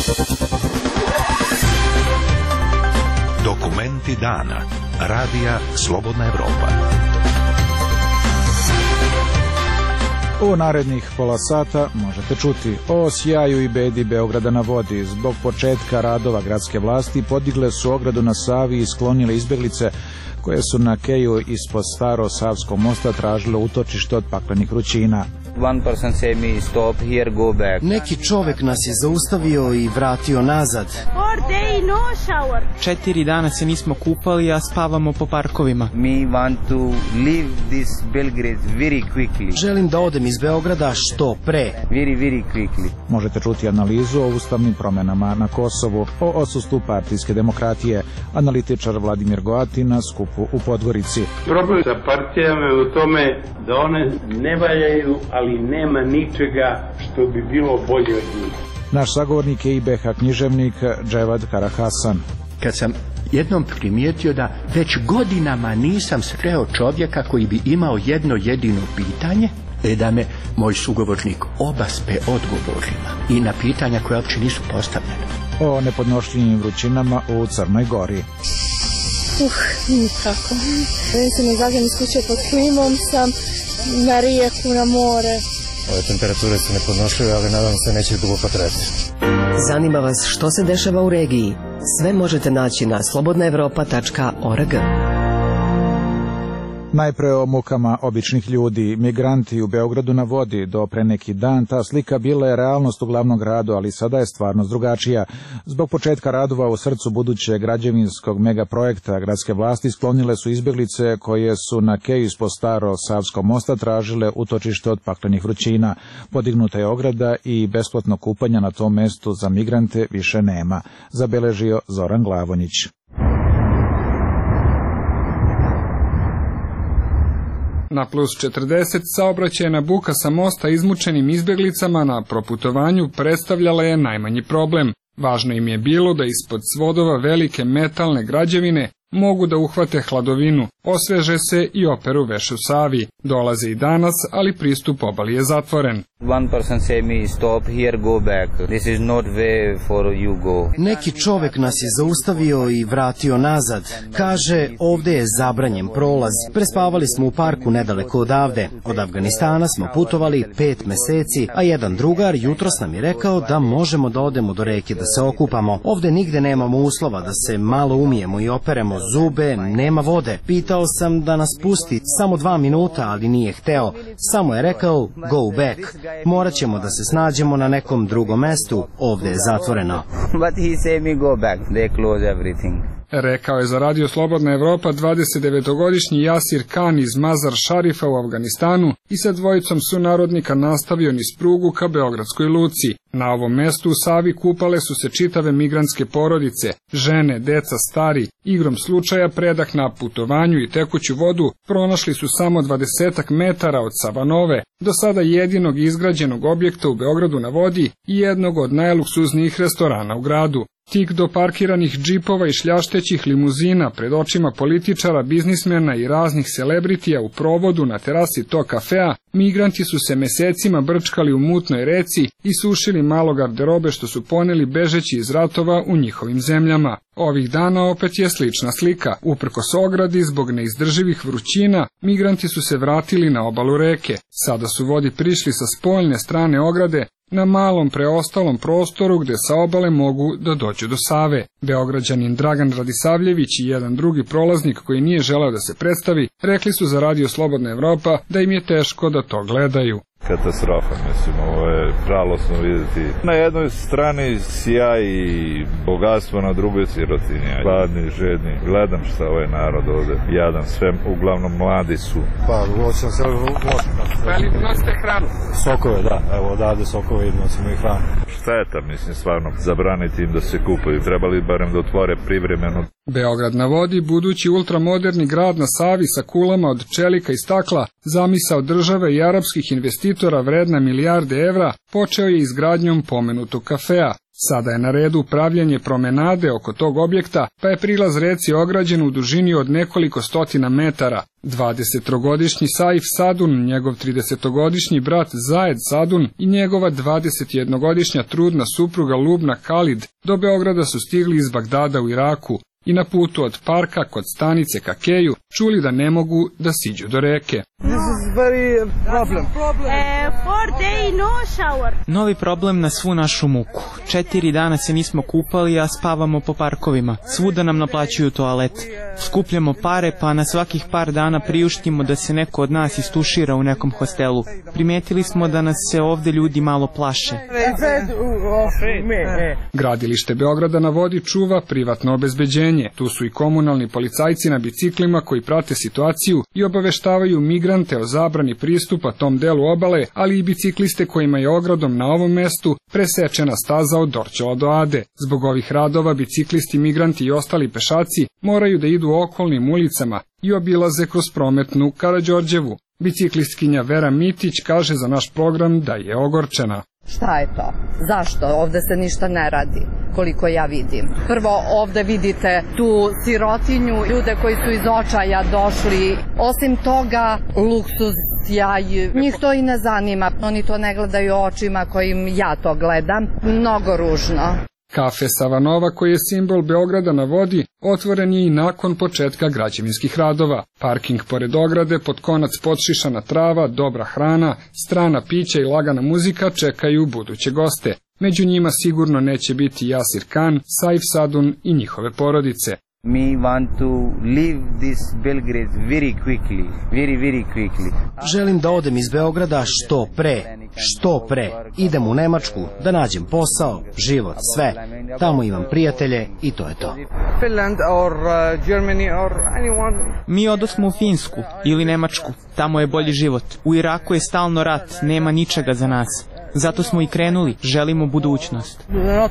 Dokumenti dana. Radija Slobodna Evropa. U narednih pola sata možete čuti o sjaju i bedi Beograda na vodi. Zbog početka radova gradske vlasti podigle su ogradu na Savi i sklonile izbeglice koje su na keju ispod Staro-Savskog mosta tražile utočište od paklenih vrućina. Neki čovek nas je zaustavio i vratio nazad. 4 dana se nismo kupali, a spavamo po parkovima. Želim da odem iz Beograda što pre. Možete čuti analizu o ustavnim promenama na Kosovu, o odsustvu partijske demokratije. Analitičar Vladimir Goati na skupu u Podgorici. Problem sa partijama je u tome da one ne valjaju, ali nema ničega što bi bilo bolje od njih. Naš sagovornik je IBH književnik Dževad Karahasan. Kad sam jednom primijetio da već godinama nisam sreo čovjeka koji bi imao jedno jedino pitanje, da me moj sugovornik obaspe odgovorima i na pitanja koja uopće nisu postavljena. O nepodnošljivim vrućinama u Crnoj Gori. Nikako. Ja se ne zagam iskuće pod klimom, sam na rijeku, na more. Ove temperature su nepodnošljive, ali nadam se neće dugo potrajati. Zanima vas što se dešava u regiji? Sve možete naći na slobodnaevropa.org. Najpre o mukama običnih ljudi. Migranti u Beogradu na vodi. Do pre neki dan ta slika bila je realnost u glavnom gradu, ali sada je stvarnost drugačija. Zbog početka radova u srcu budućeg građevinskog megaprojekta gradske vlasti sklonile su izbeglice koje su na keju ispod Staro-Savskog mosta tražile utočište od paklenih vrućina. Podignuta je ograda i besplatno kupanje na tom mestu za migrante više nema, zabeležio Zoran Glavonjić. Na plus 40 saobraćajna buka sa mosta izmučenim izbeglicama na proputovanju predstavljala je najmanji problem. Važno im je bilo da ispod svodova velike metalne građevine mogu da uhvate hladovinu, osveže se i operu veš u Savi. Dolaze i danas, ali pristup obali je zatvoren. Neki čovek nas je zaustavio i vratio nazad. Kaže, ovde je zabranjen prolaz. Prespavali smo u parku nedaleko odavde. Od Afganistana smo putovali 5 meseci, a jedan drugar jutros nam je rekao da možemo da odemo do reke da se okupamo. Ovde nigde nemamo uslova da se malo umijemo i operemo zube, nema vode. Pitao sam da nas pusti samo 2 minuta, ali nije hteo. Samo je rekao, go back. Morat ćemo da se snađemo na nekom drugom mestu, ovde je zatvoreno. Rekao je za Radio Slobodna Evropa 29-godišnji Jasir Khan iz Mazar Šarifa u Afganistanu i sa dvojicom sunarodnika nastavio niz prugu ka Beogradskoj luci. Na ovom mestu u Savi kupale su se čitave migrantske porodice, žene, deca, stari. Igrom slučaja predah na putovanju i tekuću vodu pronašli su samo 20 metara od Savanove, do sada jedinog izgrađenog objekta u Beogradu na vodi i jednog od najluksuznijih restorana u gradu. Tik do parkiranih džipova i šljaštećih limuzina pred očima političara, biznismena i raznih celebritija u provodu na terasi tog kafea, migranti su se mesecima brčkali u mutnoj reci i sušili malo garderobe što su poneli bežeći iz ratova u njihovim zemljama. Ovih dana opet je slična slika. Uprkos ogradi zbog neizdrživih vrućina, migranti su se vratili na obalu reke. Sada su vodi prišli sa spoljne strane ograde, na malom preostalom prostoru gde sa obale mogu da dođu do Save. Beograđanin Dragan Radisavljević i jedan drugi prolaznik koji nije želeo da se predstavi, rekli su za Radio Slobodna Evropa da im je teško da to gledaju. Katastrofa, mislim, ovo je žalosno vidjeti. Na jednoj strani sjaj i bogatstvo, na drugoj sirotinja. Hladni, žedni. Gledam šta ovaj narod ovde jadan, sve uglavnom mladi su. Pa, hoćemo se Ali nosite hranu? Sokove, da. Evo, odavde sokove i nosimo i hranu. Šteta, mislim, stvarno, zabraniti im da se kupaju. Trebali barem da otvore privremeno. Beograd na vodi, budući ultramoderni grad na Savi sa kulama od čelika i stakla, zamisao države i arapskih investitora vredna milijarde evra, počeo je izgradnjom pomenutog kafea. Sada je na redu pravljenje promenade oko tog objekta, pa je prilaz reci ograđen u dužini od nekoliko stotina metara. 20-godišnji Saif Sadun, njegov 30-godišnji brat Zajed Sadun i njegova 21-godišnja trudna supruga Lubna Khalid do Beograda su stigli iz Bagdada u Iraku i na putu od parka kod stanice Kakeju čuli da ne mogu da siđu do reke. Novi problem na svu našu muku. 4 dana se nismo kupali, a spavamo po parkovima. Svuda nam naplaćuju toalet. Skupljamo pare, pa na svakih par dana priuštimo da se neko od nas istušira u nekom hostelu. Primetili smo da nas se ovde ljudi malo plaše. Gradilište Beograda na vodi čuva privatno obezbeđenje. Tu su i komunalni policajci na biciklima koji prate situaciju i obaveštavaju migrante o zabrani pristupa tom delu obale, ali i bicikliste kojima je ogradom na ovom mestu presečena staza od Dorćola do Ade. Zbog ovih radova biciklisti, migranti i ostali pešaci moraju da idu okolnim ulicama i obilaze kroz prometnu Karađorđevu. Biciklistkinja Vera Mitić kaže za naš program da je ogorčena. Šta je to? Zašto? Ovde se ništa ne radi, koliko ja vidim. Prvo, ovde vidite tu sirotinju, ljude koji su iz očaja došli. Osim toga, luksuz, sjaj, njih to i ne zanima. Oni to ne gledaju očima kojim ja to gledam. Mnogo ružno. Kafe Savanova, koji je simbol Beograda na vodi, otvoren je i nakon početka građevinskih radova. Parking pored ograde, pod konac podšišana trava, dobra hrana, strana pića i lagana muzika čekaju buduće goste. Među njima sigurno neće biti Jasir Khan, Saif Sadun i njihove porodice. We want to leave this Belgrade very quickly. Želim da odem iz Beograda što pre. Idem u Nemačku, da nađem posao, život, sve. Tamo imam prijatelje i to je to. Finland or Germany or anyone. Mi odosmo u Finsku ili Nemačku, tamo je bolji život. U Iraku je stalno rat, nema ničega za nas. Zato smo i krenuli, želimo budućnost.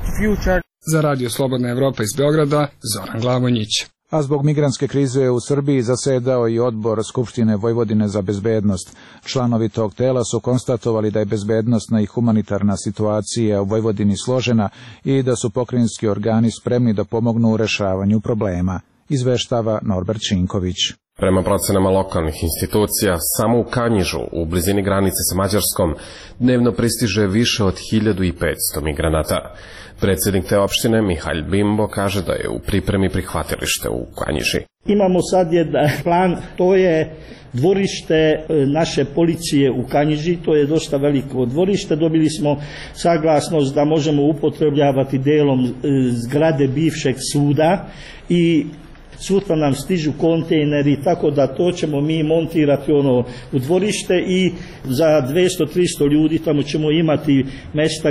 Za Radio Slobodna Evropa iz Beograda, Zoran Glavonjić. A zbog migrantske krize u Srbiji zasedao i odbor Skupštine Vojvodine za bezbednost. Članovi tog tela su konstatovali da je bezbednosna i humanitarna situacija u Vojvodini složena i da su pokrajinski organi spremni da pomognu u rešavanju problema, izveštava Norbert Činković. Prema procenama lokalnih institucija, samo u Kanjižu, u blizini granice sa Mađarskom, dnevno pristiže više od 1500 migranata. Predsjednik te opštine, Mihalj Bimbo, kaže da je u pripremi prihvatilište u Kanjiži. Imamo sad jedan plan, to je dvorište naše policije u Kanjiži, to je dosta veliko dvorište. Dobili smo saglasnost da možemo upotrebljavati delom zgrade bivšeg suda i sutra nam stižu kontejneri, tako da to ćemo mi montirati u dvorište i za 200-300 ljudi tamo ćemo imati mesta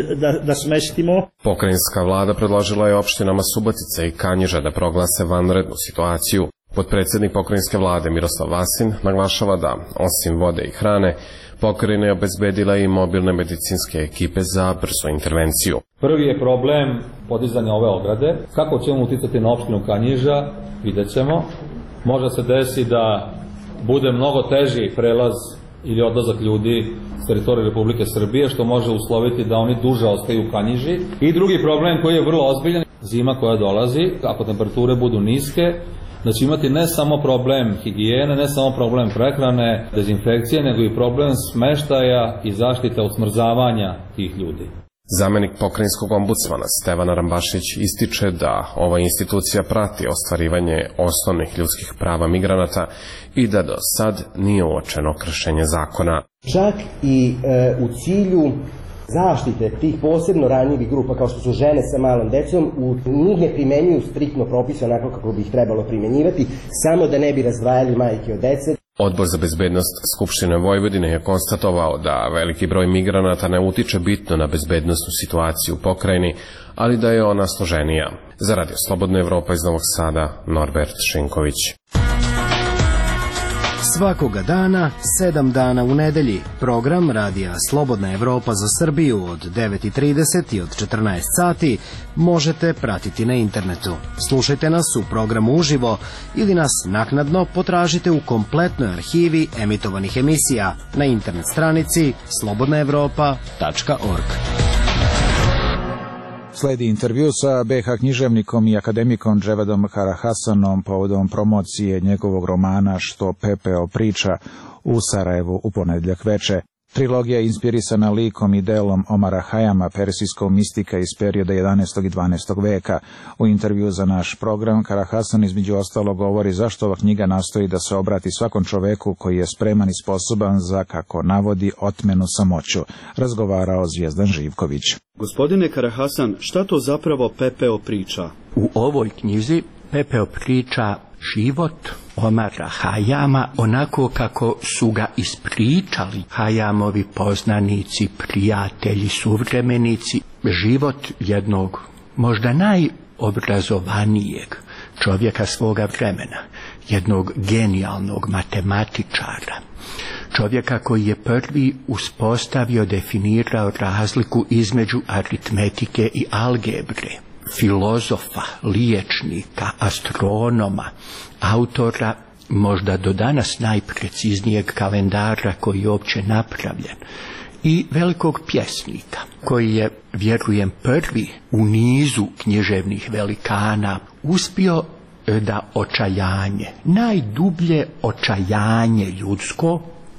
da smestimo. Pokrajinska vlada predložila je opštinama Subotica i Kanjiža da proglase vanrednu situaciju. Potpredsjednik pokrajinske vlade Miroslav Vasin naglašava da, osim vode i hrane, pokrajina je obezbedila i mobilne medicinske ekipe za brzu intervenciju. Prvi je problem podizanja ove ograde. Kako ćemo uticati na opštinu Kanjiža, vidjet ćemo. Može se desi da bude mnogo teži prelaz ili odlazak ljudi s teritorije Republike Srbije, što može usloviti da oni duže ostaju u Kanjiži. I drugi problem koji je vrlo ozbiljan, zima koja dolazi, ako temperature budu niske, da će imati ne samo problem higijene, ne samo problem prehrane, dezinfekcije, nego i problem smeštaja i zaštite od smrzavanja tih ljudi. Zamenik pokrajinskog ombudsmana Stevan Rambašić ističe da ova institucija prati ostvarivanje osnovnih ljudskih prava migranata i da do sad nije uočeno kršenje zakona. Čak i u cilju zaštite tih posebno ranjivih grupa kao što su žene sa malom decom, u njih ne primenjuju striktno propise onako kako bi ih trebalo primenjivati, samo da ne bi razdvajali majke od dece. Odbor za bezbednost Skupštine Vojvodine je konstatovao da veliki broj migranata ne utiče bitno na bezbednosnu situaciju u pokrajini, ali da je ona složenija. Za Radio Slobodna Evropa iz Novog Sada, Norbert Šinković. Svakoga dana, 7 dana u nedelji. Program Radija Slobodna Evropa za Srbiju od 9:30 i od 14 sati možete pratiti na internetu. Slušajte nas u programu uživo ili nas naknadno potražite u kompletnoj arhivi emitovanih emisija na internet stranici slobodnaevropa.org. Sledi intervju sa BiH književnikom i akademikom Dževedom Karahasanom povodom promocije njegovog romana Što pepeo priča u Sarajevu u ponedjeljak veče. Trilogija je inspirisana likom i delom Omara Hayama, persijskog mistika iz perioda 11. i 12. veka. U intervju za naš program Karahasan između ostalo govori zašto ova knjiga nastoji da se obrati svakom čoveku koji je spreman i sposoban za, kako navodi, otmenu samoću. Razgovarao Zvijezdan Živković. Gospodine Karahasan, šta to zapravo pepeo priča? U ovoj knjizi pepeo priča život Omara Hayama onako kako su ga ispričali Hayamovi poznanici, prijatelji, suvremenici. Život jednog možda najobrazovanijeg čovjeka svoga vremena, jednog genijalnog matematičara, čovjeka koji je prvi uspostavio, definirao razliku između aritmetike i algebre, filozofa, liječnika, astronoma, autora možda do danas najpreciznijeg kalendara koji je uopće napravljen i velikog pjesnika koji je, vjerujem, prvi u nizu književnih velikana uspio da očajanje, najdublje očajanje ljudsko,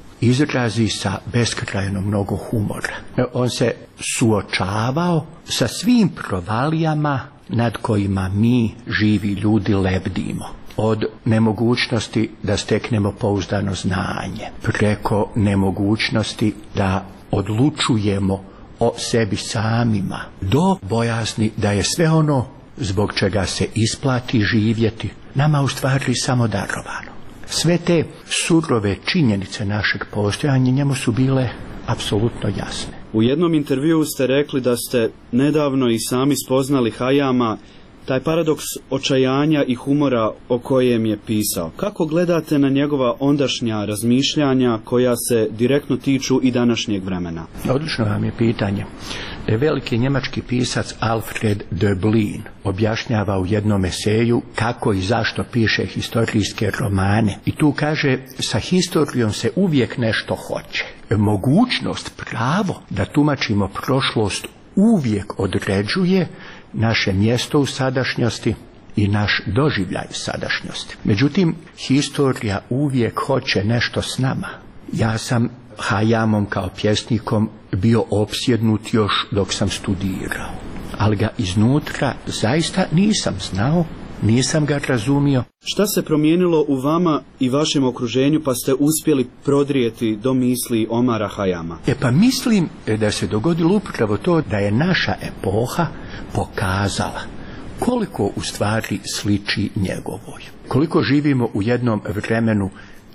izrazi sa beskrajno mnogo humora. On se suočavao sa svim provalijama nad kojima mi, živi ljudi, lebdimo. Od nemogućnosti da steknemo pouzdano znanje, preko nemogućnosti da odlučujemo o sebi samima, do bojazni da je sve ono zbog čega se isplati živjeti nama u stvari samo darovano. Sve te surove činjenice našeg postojanja njemu su bile apsolutno jasne. U jednom intervjuu ste rekli da ste nedavno i sami spoznali Hayama, taj paradoks očajanja i humora o kojem je pisao. Kako gledate na njegova ondašnja razmišljanja koja se direktno tiču i današnjeg vremena? Odlično vam je pitanje. Veliki njemački pisac Alfred Döblin objašnjava u jednom eseju kako i zašto piše historijske romane. I tu kaže, sa historijom se uvijek nešto hoće. Mogućnost, pravo da tumačimo prošlost uvijek određuje naše mjesto u sadašnjosti i naš doživljaj sadašnjosti. Međutim, historija uvijek hoće nešto s nama. Ja sam Hayamom kao pjesnikom bio opsjednut još dok sam studirao, ali ga iznutra zaista nisam znao, nisam ga razumio. Šta se promijenilo u vama i vašem okruženju pa ste uspjeli prodrijeti do misli Omara Hayama? Pa mislim da se dogodilo upravo to da je naša epoha pokazala koliko u stvari sliči njegovoj. Koliko živimo u jednom vremenu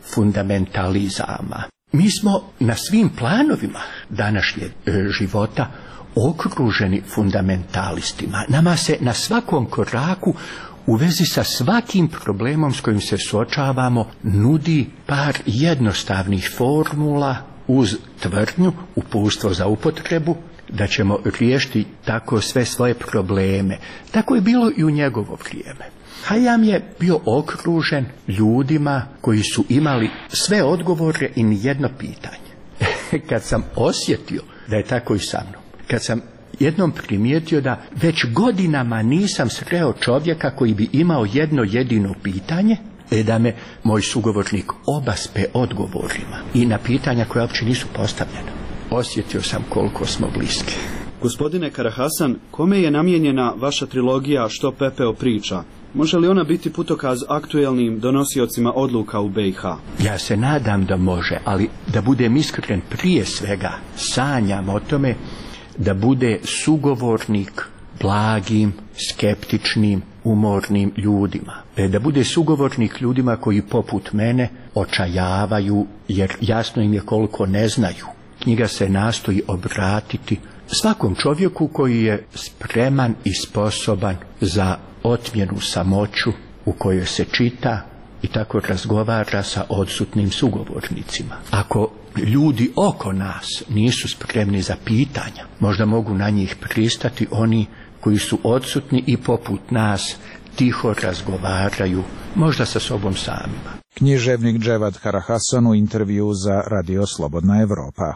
fundamentalizama. Mi smo na svim planovima današnjeg života okruženi fundamentalistima. Nama se na svakom koraku u vezi sa svakim problemom s kojim se suočavamo nudi par jednostavnih formula uz tvrdnju, uputstvo za upotrebu, da ćemo riješiti tako sve svoje probleme. Tako je bilo i u njegovo vrijeme. Hayam je bio okružen ljudima koji su imali sve odgovore i nijedno pitanje. Kad sam osjetio da je tako i sa mnom, kad sam jednom primijetio da već godinama nisam sreo čovjeka koji bi imao jedno jedino pitanje, da me moj sugovornik obaspe odgovorima i na pitanja koja uopće nisu postavljena, osjetio sam koliko smo bliski. Gospodine Karahasan, kome je namijenjena vaša trilogija Što pepeo priča? Može li ona biti putokaz aktuelnim donosiocima odluka u BiH? Ja se nadam da može, ali da budem iskren, prije svega sanjam o tome da bude sugovornik blagim, skeptičnim, umornim ljudima. Da bude sugovornik ljudima koji poput mene očajavaju, jer jasno im je koliko ne znaju. Knjiga se nastoji obratiti svakom čovjeku koji je spreman i sposoban za otmjenu samoću u kojoj se čita i tako razgovara sa odsutnim sugovornicima. Ako ljudi oko nas nisu spremni za pitanja, možda mogu na njih pristati oni koji su odsutni i poput nas tiho razgovaraju, možda sa sobom samima. Književnik Dževad Karahasan u intervju za Radio Slobodna Evropa.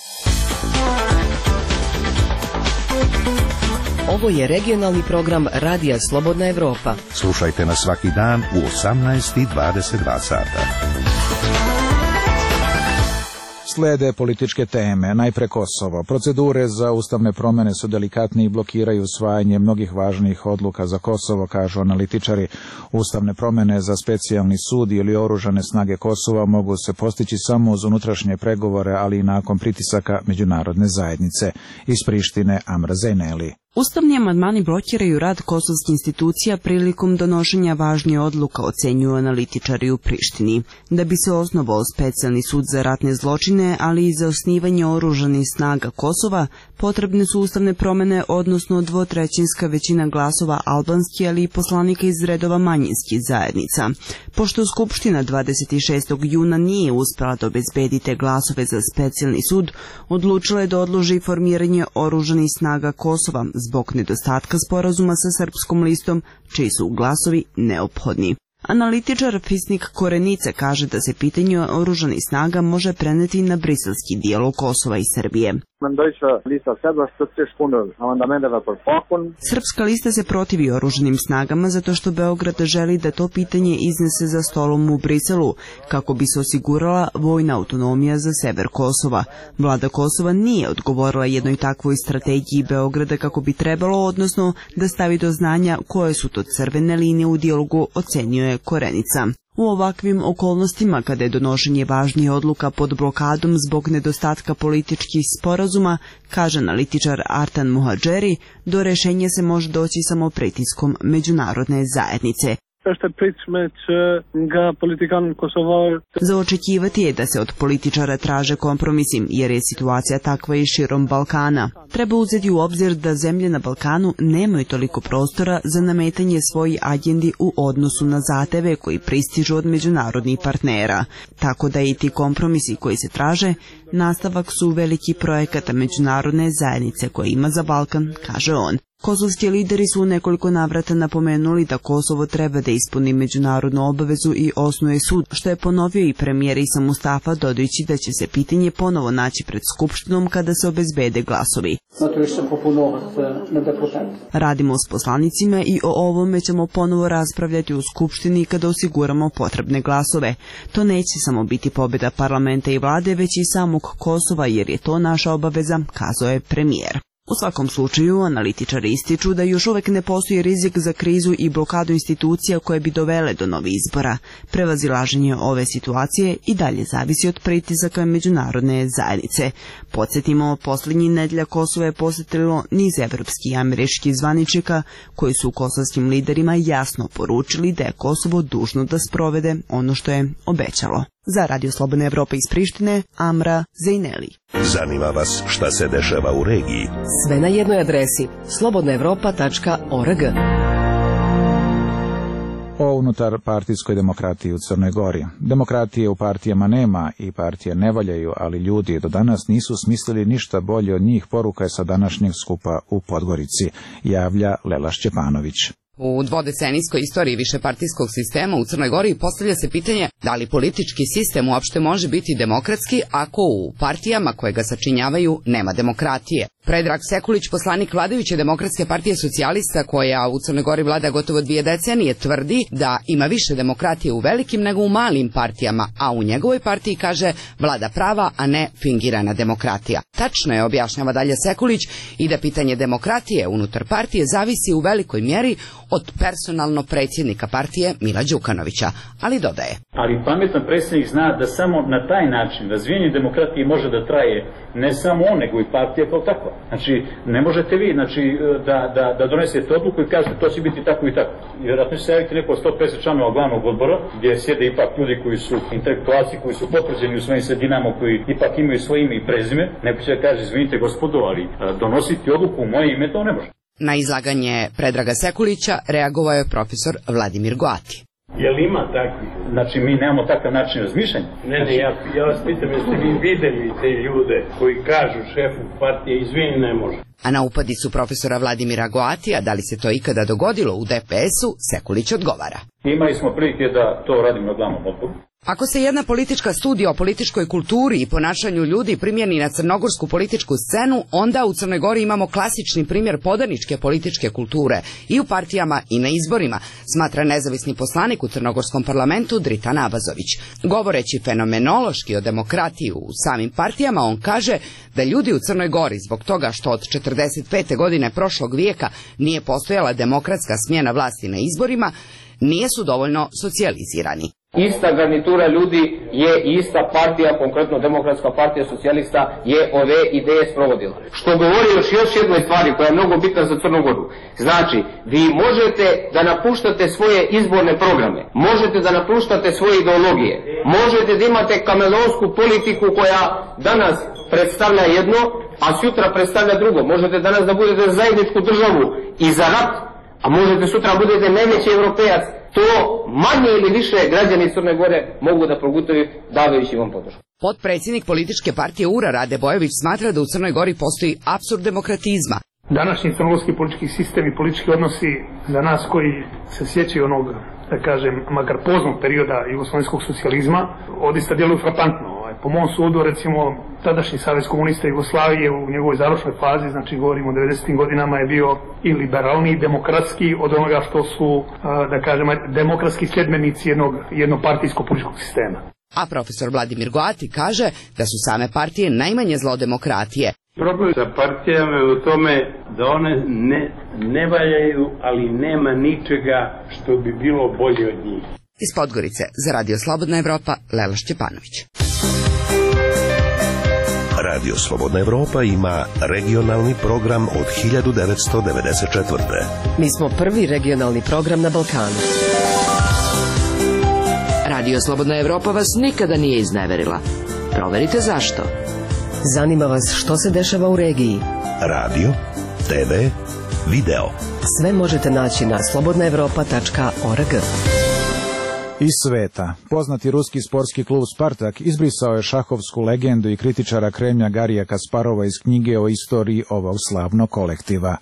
Ovo je regionalni program Radija Slobodna Evropa. Slušajte nas svaki dan u 18:22 sata. Slede političke teme, najpre Kosovo. Procedure za ustavne promene su delikatne i blokiraju usvajanje mnogih važnih odluka za Kosovo, kažu analitičari. Ustavne promene za specijalni sud ili oružane snage Kosova mogu se postići samo uz unutrašnje pregovore, ali i nakon pritisaka međunarodne zajednice. Iz Prištine Amra Zejneli. Ustavni amandmani blokiraju rad kosovskih institucija prilikom donošenja važnije odluka, ocenjuju analitičari u Prištini. Da bi se osnovao specijalni sud za ratne zločine, ali i za osnivanje oružanih snaga Kosova, potrebne su ustavne promene, odnosno dvotrećinska većina glasova albanskih, ali i poslanika iz redova manjinskih zajednica. Pošto Skupština 26. juna nije uspela da obezbedi te glasove za specijalni sud, odlučila je da odloži formiranje oružanih snaga Kosova zbog nedostatka sporazuma sa Srpskom listom, čiji su glasovi neophodni. Analitičar Fisnik Korenice kaže da se pitanje oružanih snaga može preneti na briselski dijalog Kosova i Srbije. Srpska lista se protivi oružanim snagama zato što Beograd želi da to pitanje iznese za stolom u Briselu, kako bi se osigurala vojna autonomija za sever Kosova. Vlada Kosova nije odgovorila jednoj takvoj strategiji Beograda kako bi trebalo, odnosno da stavi do znanja koje su to crvene linije u dijalogu, ocenjuje Korenica. U ovakvim okolnostima, kada je donošenje važnije odluka pod blokadom zbog nedostatka političkih sporazuma, kaže analitičar Artan Muhadžeri, do rešenja se može doći samo pritiskom međunarodne zajednice. Za očekivati je da se od političara traže kompromisi, jer je situacija takva i širom Balkana. Treba uzeti u obzir da zemlje na Balkanu nemaju toliko prostora za nametanje svojih agendi u odnosu na zahteve koji pristižu od međunarodnih partnera. Tako da i ti kompromisi koji se traže, nastavak su veliki projekata međunarodne zajednice koje ima za Balkan, kaže on. Kosovski lideri su u nekoliko navrata napomenuli da Kosovo treba da ispuni međunarodnu obavezu i osnuje sud, što je ponovio i premijer Isa Mustafa, dodajući da će se pitanje ponovo naći pred Skupštinom kada se obezbede glasovi. Radimo s poslanicima i o ovome ćemo ponovo raspravljati u Skupštini kada osiguramo potrebne glasove. To neće samo biti pobjeda parlamenta i vlade, već i samog Kosova, jer je to naša obaveza, kazao je premijer. U svakom slučaju, analitičari ističu da još uvek ne postoji rizik za krizu i blokadu institucija koje bi dovele do novih izbora. Prevazilaženje ove situacije i dalje zavisi od pritisaka međunarodne zajednice. Podsjetimo, posljednjih nedelja Kosovo je posjetilo niz evropskih i američkih zvaničnika koji su kosovskim liderima jasno poručili da je Kosovo dužno da sprovede ono što je obećalo. Za Radio Slobodna Evropa iz Prištine, Amra Zejneli. Zanima vas šta se dešava u regiji? Sve na jednoj adresi slobodnaevropa.org. O unutar partijskoj demokratiji u Crnoj Gori. Demokratije u partijama nema i partije ne valjaju, ali ljudi do danas nisu smislili ništa bolje od njih, poruka je sa današnjeg skupa u Podgorici, javlja Lela Šćepanović. U dvodecenijskoj istoriji višepartijskog sistema u Crnoj Gori postavlja se pitanje da li politički sistem uopšte može biti demokratski ako u partijama koje ga sačinjavaju nema demokratije. Predrag Sekulić, poslanik vladajuće Demokratske partije socijalista, koja u Crnoj Gori vlada gotovo 2 decenije, tvrdi da ima više demokratije u velikim nego u malim partijama, a u njegovoj partiji, kaže, vlada prava, a ne fingirana demokratija. Tačno je, objašnjava dalje Sekulić, i da pitanje demokratije unutar partije zavisi u velikoj mjeri od personalno predsjednika partije Mila Đukanovića, ali dodaje. Ali pametan predsjednik zna da samo na taj način razvijenje demokratije može da traje ne samo on, nego i partija kao takva. Znači, ne možete vi da donesete odluku i kažete to će biti tako i tako. Vjerojatno će se javiti neko 150 članova glavnog odbora, gdje sjede ipak ljudi koji su intelektualci, koji su potvrđeni u svojim sredinama, koji ipak imaju svoje ime i prezime. Neko će da kaže, izvinite gospodo, ali donositi odluku u moje ime to ne može. Na izlaganje Predraga Sekulića reagovao je profesor Vladimir Goati. Je li ima takvih? Znači mi nemamo takav način razmišljanja? Ne, ja vas pitam, jeste vi videli te ljude koji kažu šefu partije, izvini, ne može. A na upadicu profesora Vladimira Goatija, da li se to ikada dogodilo u DPS-u, Sekulić odgovara. Imali smo prilike da to radimo na glavnom odboru. Ako se jedna politička studija o političkoj kulturi i ponašanju ljudi primjeni na crnogorsku političku scenu, onda u Crnoj Gori imamo klasični primjer podaničke političke kulture i u partijama i na izborima, smatra nezavisni poslanik u crnogorskom parlamentu Dritan Abazović. Govoreći fenomenološki o demokratiji u samim partijama, on kaže da ljudi u Crnoj Gori zbog toga što od 45. godine prošlog vijeka nije postojala demokratska smjena vlasti na izborima, nisu dovoljno socijalizirani. Ista garnitura ljudi je ista partija, konkretno Demokratska partija socijalista, je ove ideje sprovodila. Što govori još jednoj stvari koja je mnogo bitna za Crnu Goru. Znači, vi možete da napuštate svoje izborne programe, možete da napuštate svoje ideologije, možete da imate kameleonsku politiku koja danas predstavlja jedno, a sutra predstavlja drugo. Možete danas da budete za zajedničku državu i za rat, a možete sutra budete najveći evropejac. To manje ili više građani Crne Gore mogu da progutaju davajući vam podršku. Potpredsjednik političke partije URA Rade Bojović smatra da u Crnoj Gori postoji apsurd demokratizma. Današnji crnogorski politički sistem i politički odnosi za nas koji se sjećaju onog, da kažem, makar poznog perioda jugoslovenskog socijalizma, odista djeluju frapantno. Po mom sudu, recimo, tadašnji Savez komunista Jugoslavije u njegovoj završnoj fazi, znači govorimo o 90. godinama, je bio i liberalniji, demokratski od onoga što su, da kažem, demokratski sljedbenici jednopartijskog političkog sistema. A profesor Vladimir Goati kaže da su same partije najmanje zlo demokratije. Problem sa partijama je u tome da one ne valjaju, ali nema ničega što bi bilo bolje od njih. Iz Podgorice za Radio Slobodna Evropa, Lela Šćepanović. Radio Slobodna Evropa ima regionalni program od 1994. Mi smo prvi regionalni program na Balkanu. Radio Slobodna Evropa vas nikada nije izneverila. Proverite zašto. Zanima vas što se dešava u regiji. Radio, TV, video. Sve možete naći na slobodnaevropa.org. Iz sveta. Poznati ruski sportski klub Spartak izbrisao je šahovsku legendu i kritičara Kremlja Garija Kasparova iz knjige o istoriji ovog slavnog kolektiva.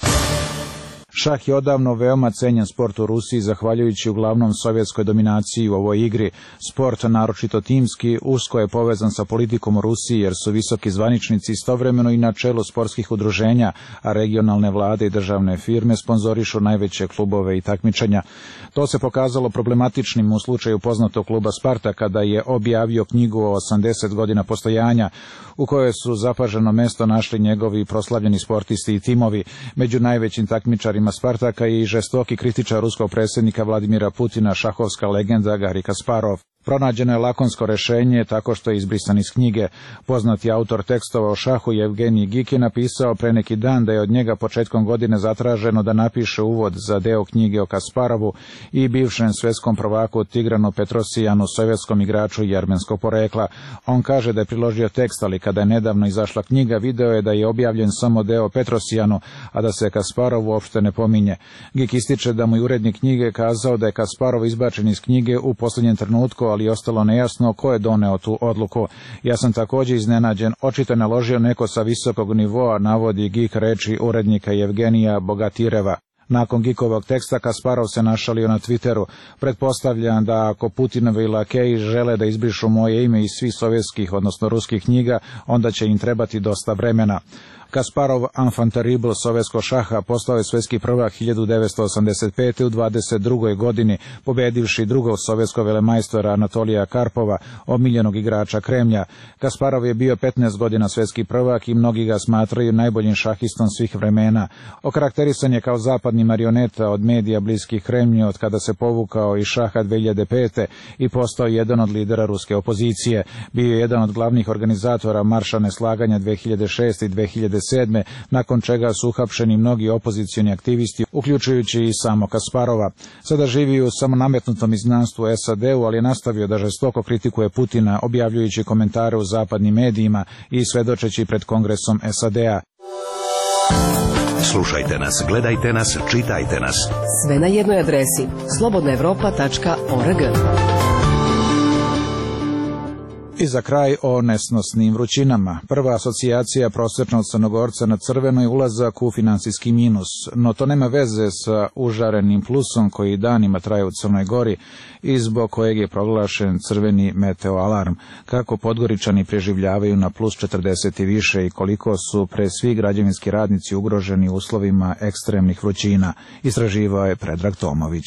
Šah je odavno veoma cenjen sport u Rusiji, zahvaljujući uglavnom sovjetskoj dominaciji u ovoj igri. Sport, naročito timski, usko je povezan sa politikom u Rusiji, jer su visoki zvaničnici istovremeno i na čelu sportskih udruženja, a regionalne vlade i državne firme sponzorišu najveće klubove i takmičenja. To se pokazalo problematičnim u slučaju poznatog kluba Sparta, kada je objavio knjigu o 80 godina postojanja, u kojoj su zapaženo mesto našli njegovi proslavljeni sportisti i timovi. Među najvećim takmičarima Spartaka je i žestoki kritičar ruskog predsjednika Vladimira Putina, šahovska legenda Garij Kasparov. Pronađeno je lakonsko rešenje tako što je izbrisan iz knjige. Poznati autor tekstova o šahu Jevgenij Gik je napisao pre neki dan da je od njega početkom godine zatraženo da napiše uvod za deo knjige o Kasparovu i bivšem svjetskom prvaku Tigranu Petrosijanu, sovjetskom igraču jermenskog porekla. On kaže da je priložio tekst, ali kada je nedavno izašla knjiga, video je da je objavljen samo deo Petrosijanu, a da se Kasparov uopšte ne pominje. Gik ističe da mu je urednik knjige kazao da je Kasparov izbačen iz knjige u posljednjem trenutku, ali ostalo nejasno ko je doneo tu odluku. Ja sam također iznenađen, očito naložio neko sa visokog nivoa, navodi Gik reči urednika Jevgenija Bogatireva. Nakon Gikovog teksta Kasparov se našalio na Twitteru. Pretpostavljam da ako Putinovi lakeji žele da izbrišu moje ime iz svih sovjetskih, odnosno ruskih knjiga, onda će im trebati dosta vremena. Kasparov, enfant terrible sovjetskog šaha, postao je svjetski prvak 1985. u 22. godini, pobedivši drugog sovjetskog velemajstora Anatolija Karpova, omiljenog igrača Kremlja. Kasparov je bio 15 godina svjetski prvak i mnogi ga smatraju najboljim šahistom svih vremena. Okarakterisan je kao zapadni marioneta od medija bliskih Kremlju od kada se povukao iz šaha 2005. i postao jedan od lidera ruske opozicije. Bio je jedan od glavnih organizatora marša neslaganja 2006. i 2007. nakon čega su uhapšeni mnogi opozicioni aktivisti, uključujući i samo Kasparova. Sada živi u samonametnutom izgnanstvu SAD-u, ali je nastavio da žestoko kritikuje Putina, objavljujući komentare u zapadnim medijima i svedočeći pred Kongresom SAD-a. Slušajte nas, gledajte nas, čitajte nas. Sve na jednoj adresi slobodnaevropa.org. I za kraj o nesnosnim vrućinama. Prva asocijacija prosječnog Crnogorca na crveno je ulazak u finansijski minus, no to nema veze sa užarenim plusom koji danima traje u Crnoj Gori i zbog kojeg je proglašen crveni meteoalarm. Kako Podgoričani preživljavaju na plus 40 i više i koliko su pre svi građevinski radnici ugroženi uslovima ekstremnih vrućina, istraživao je Predrag Tomović.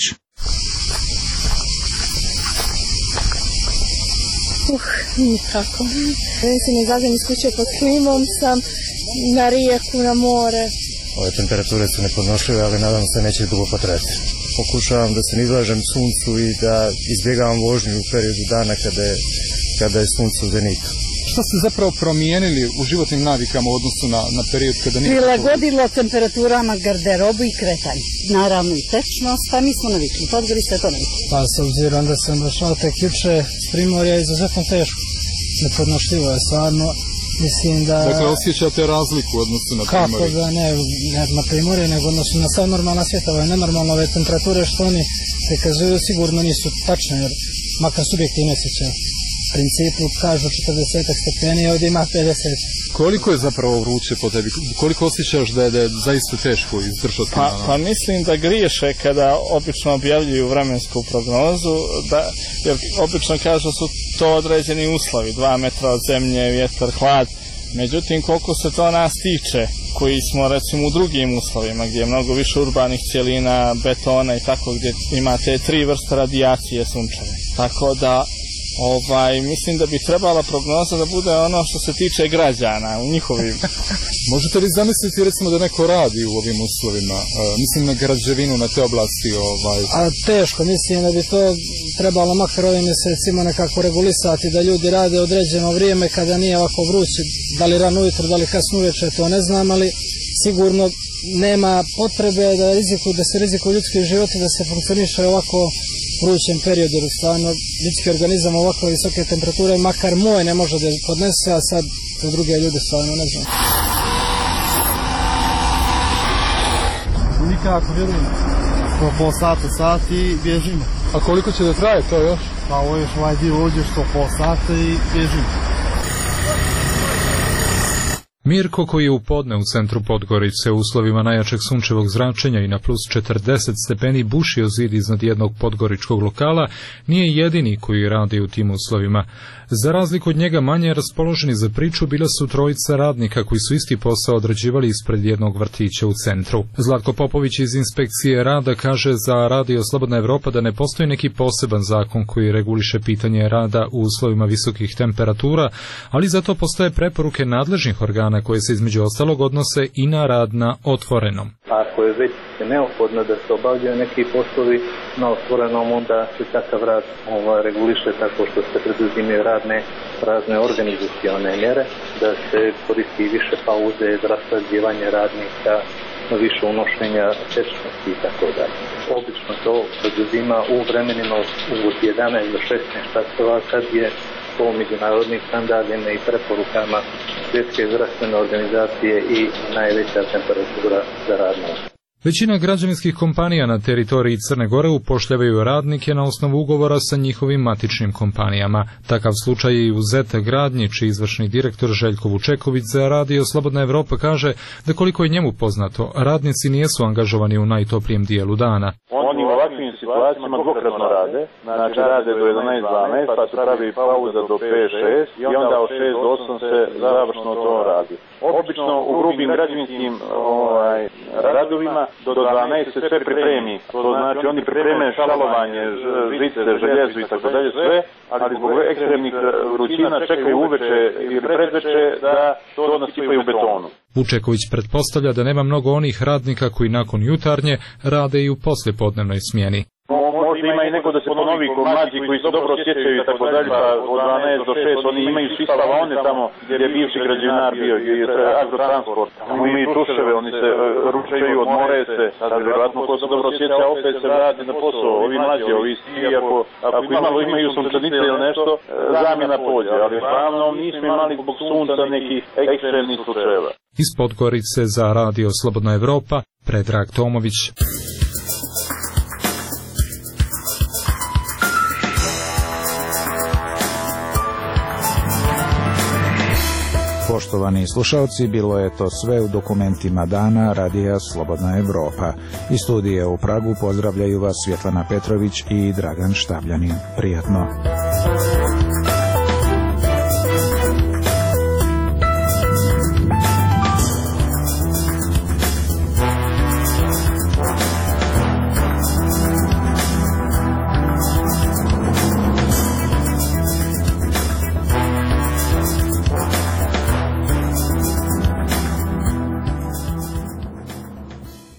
Nikako. Mislim, izađem iz kuće pod klimom, sam na rijeku, na more. Ove temperature su nepodnošljive, ali nadam se neće dugo potrajati. Pokušavam da se ne izlažem suncu i da izbjegavam vožnju u periodu dana kada je sunce u zenitu. Šta ste zapravo promijenili u životnim navikama u odnosu na period kada nije? Prilagodilo temperaturama garderobu i kretanje. Naravno i tečnost, a mi smo navikli. Podgori ste to navikli. Pa s obzirom da sam došao tek juče s Primorja, izuzetno teško. Nepodnošljivo je stvarno. Mislim da... Dakle, osjećate razliku u odnosu na Primorje? Kako da ne na Primorje, nego odnosu na sve normalna svijeta. Ove nenormalne ove temperature što oni prikazuju sigurno nisu tačne, jer makar subjektivno osjećaju. U principu kažu 40 stepeni, ovdje ima 50. Koliko je zapravo vruće po tebi? Koliko osjećaš da je zaista teško izdržati? Pa mislim da griješe kada obično objavljuju vremensku prognozu, jer obično kažu su to određeni uslovi, 2 metra od zemlje, vjetar, hlad. Međutim, koliko se to nas tiče, koji smo recimo u drugim uslovima, gdje je mnogo više urbanih cjelina, betona i tako, gdje imate 3 vrste radijacije sunčeve. Tako da mislim da bi trebala prognoza da bude ono što se tiče građana u njihovim. Možete li zamisliti recimo da neko radi u ovim uslovima? Mislim na građevinu, na te oblasti. A teško, mislim da bi to trebalo makar ovim mjesecima nekako regulisati, da ljudi rade određeno vrijeme kada nije ovako vruće, da li rano ujutro, da li kasno uveče, to ne znam, ali sigurno nema potrebe da se rizikuju ljudski životi, da se funkcioniše ovako vrućem periodu, jer stvarno ljudski organizam ovako visoke temperature, makar moj ne može da podnese, a sad za druge ljude stvarno ne znam. Nikako vjerujem. Po pol sata i bježimo. A koliko će da traje to još? Pa ovo još ovaj dio uđeš po pol sata i bježimo. Mirko, koji je u podne u centru Podgorice u uslovima najjačeg sunčevog zračenja i na plus 40 stepeni bušio zid iznad jednog podgoričkog lokala, nije jedini koji radi u tim uslovima. Za razliku od njega manje raspoloženi za priču bila su trojica radnika koji su isti posao odrađivali ispred jednog vrtića u centru. Zlatko Popović iz inspekcije rada kaže za Radio Slobodna Evropa da ne postoji neki poseban zakon koji reguliše pitanje rada u uslovima visokih temperatura, ali zato postoje preporuke nadležnih organa koje se između ostalog odnose i na rad na otvorenom. Ako je već neophodno da se obavljaju neki poslovi na otvorenom, onda se takav rad reguliše tako što se preduzimaju razne organizacione mjere, da se koristi više pauze, raspoređivanje radnika, više unošenja tečnosti i tako dalje. Obično to preduzima u vremenima od 11 do 16 časova, kad je po međunarodnim standardima i preporukama Svjetske zdravstvene organizacije i najveća temperatura za rad na osnovu. Većina građevinskih kompanija na teritoriji Crne Gore upošljavaju radnike na osnovu ugovora sa njihovim matičnim kompanijama. Takav slučaj je i u ZET Gradnji, čiji izvršni direktor Željko Vučeković za Radio Slobodna Evropa kaže da koliko je njemu poznato, radnici nisu angažovani u najtoplijem dijelu dana. Oni u ovakvim situacijama dvokratno rade, znači rade do 11-12, pa se pravi pauza do 5-6 i onda od 6 do 8 se završno to radi. Obično u grubim građevinskim radovima do 12 se sve pripremi. To znači oni pripreme šalovanje, žice, željezo i tako dalje sve, ali zbog ekstremnih vrućina čekaju uveče ili predveče da to nasipaju u betonu. Vučeković pretpostavlja da nema mnogo onih radnika koji nakon jutarnje rade i u poslijepodnevnoj smjeni. možda ima i neko da se ponovi kod mlađi koji se dobro sjećaju i tako dalje, pa od 12 do 6 oni imaju svi spavaone tamo gdje je bivši građevinar bio, gdje je agrotransport. Tamo imaju tuševe, oni se ručaju, odmore se, sad vjerojatno ko se dobro sjeća opet se vrati na posao. Ovi mlađi, ovi svi, ako imaju sunčanice ili nešto, zamjena pođe, ali uglavnom nismo imali zbog sunca nekih ekstremnih slučajeva. Iz Podgorice za Radio Slobodna Evropa, Predrag Tomović. Poštovani slušalci, bilo je to sve u dokumentima dana Radija Slobodna Evropa. Iz studija u Pragu pozdravljaju vas Svjetlana Petrović i Dragan Štabljanin. Prijatno.